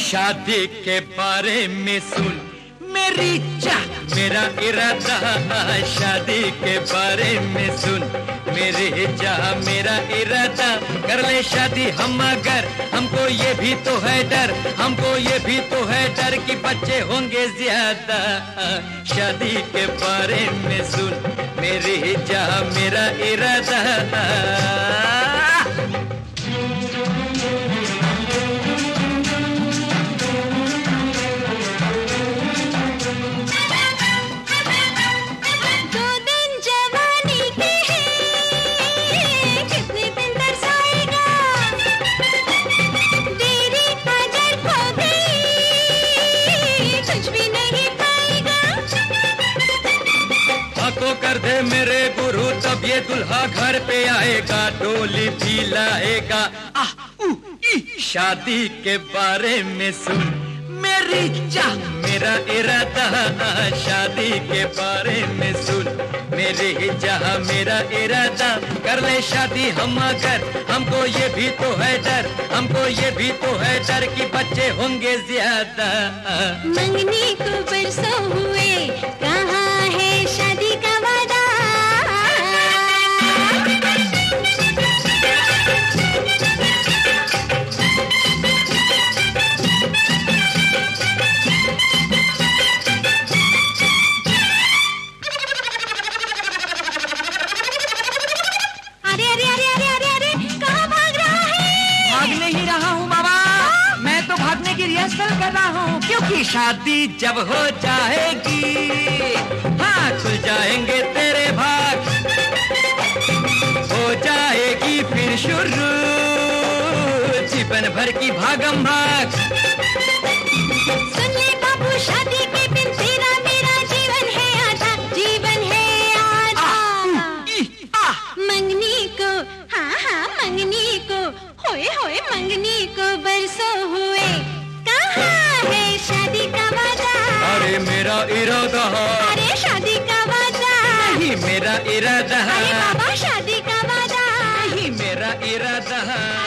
शादी के बारे में सुन मेरी चाह मेरा इरादा, शादी के बारे में सुन मेरे चाह मेरा इरादा। कर ले शादी हम अगर, हमको ये भी तो है डर, हमको ये भी तो है डर कि बच्चे होंगे ज्यादा। शादी के बारे में सुन मेरी चाह मेरा इरादा। को कर दे मेरे गुरु तब ये दुल्हा घर पे आएगा, डोली भी लाएगा। शादी के बारे में सुन मेरी चाह मेरा इरादा, शादी के बारे में सुन मेरी चाह मेरा इरादा। कर ले शादी हम अगर, हमको ये भी तो है डर, हमको ये भी तो है डर कि बच्चे होंगे ज्यादा। मंगनी को बरसों हुए, कहाँ है शादी का वादा। कर रहा हूँ क्योंकि शादी जब हो जाएगी, हाँ खुल जाएंगे तेरे भाग, हो जाएगी फिर शुरू जीवन भर की भागम भाग। सुन ले बाबू शादी के दिन तेरा मेरा जीवन है आधा, जीवन है आधा। मंगनी को हाँ हाँ मंगनी को, होए होए मंगनी को बरसों हुए, है शादी का वादा। अरे मेरा इरादा, अरे शादी का वादा नहीं मेरा इरादा, अरे बाबा शादी का वादा नहीं मेरा इरादा।